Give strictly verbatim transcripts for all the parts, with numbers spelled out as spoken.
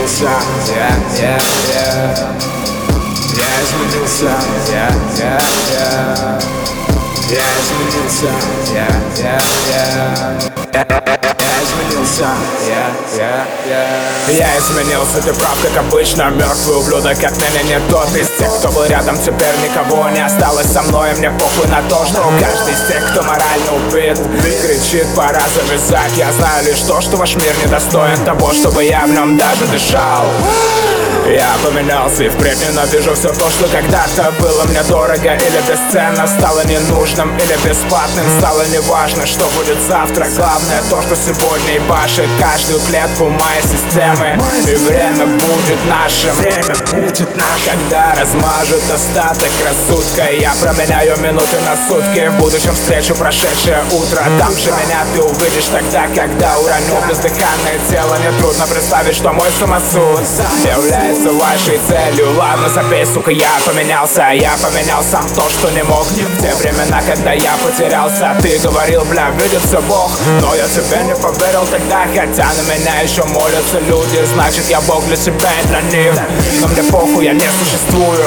изменился, я, я, я. Я изменился, я, я, я. Я изменился, я, я, я. Я изменился, я, я, я. Я изменился, ты прав, как обычно. Мертвый ублюдок, от меня не тот из тех, кто был рядом, теперь никого не осталось со мной. Мне похуй на то, что каждый из тех, кто морально убит, кричит, пора завязать. Я знаю лишь то, что ваш мир недостоин того, чтобы я в нем даже дышал. Я поменялся и впредь ненавижу все то, что когда-то было мне дорого или бесценно, стало ненужным или бесплатным. Стало неважно, что будет завтра. Главное то, что сегодня ебашит каждую клетку моей системы. И время будет нашим. Время будет наше. Когда размажут остаток рассудка, я променяю минуты на сутки. В будущем встречу прошедшее утро. Там же меня ты увидишь тогда, когда уроню бездыханное тело. Нетрудно представить, что мой самосуд является вашей целью. Ладно, забей, сука, я поменялся. Я поменял сам то, что не мог. В те времена, когда я потерялся, ты говорил, бля, видится Бог. Но я тебе не поверил тогда, хотя на меня еще молятся люди. Значит, я Бог для себя и для них. Но мне похуй, я не существую.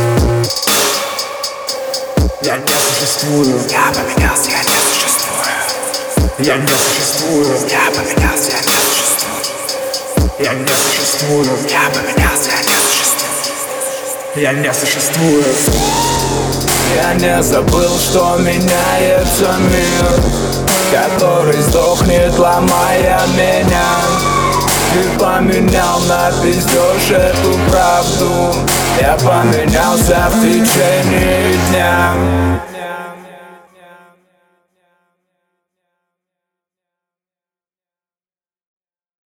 Я не существую. Я поменялся, я не существую. Я не существую. Я поменялся, я не существую. Я не существую. Я поменялся, я не существую. Я не существую. Я не забыл, что меняется мир, который сдохнет, ломая меня. Ты поменял на пиздеж эту правду. Я поменялся в течение дня.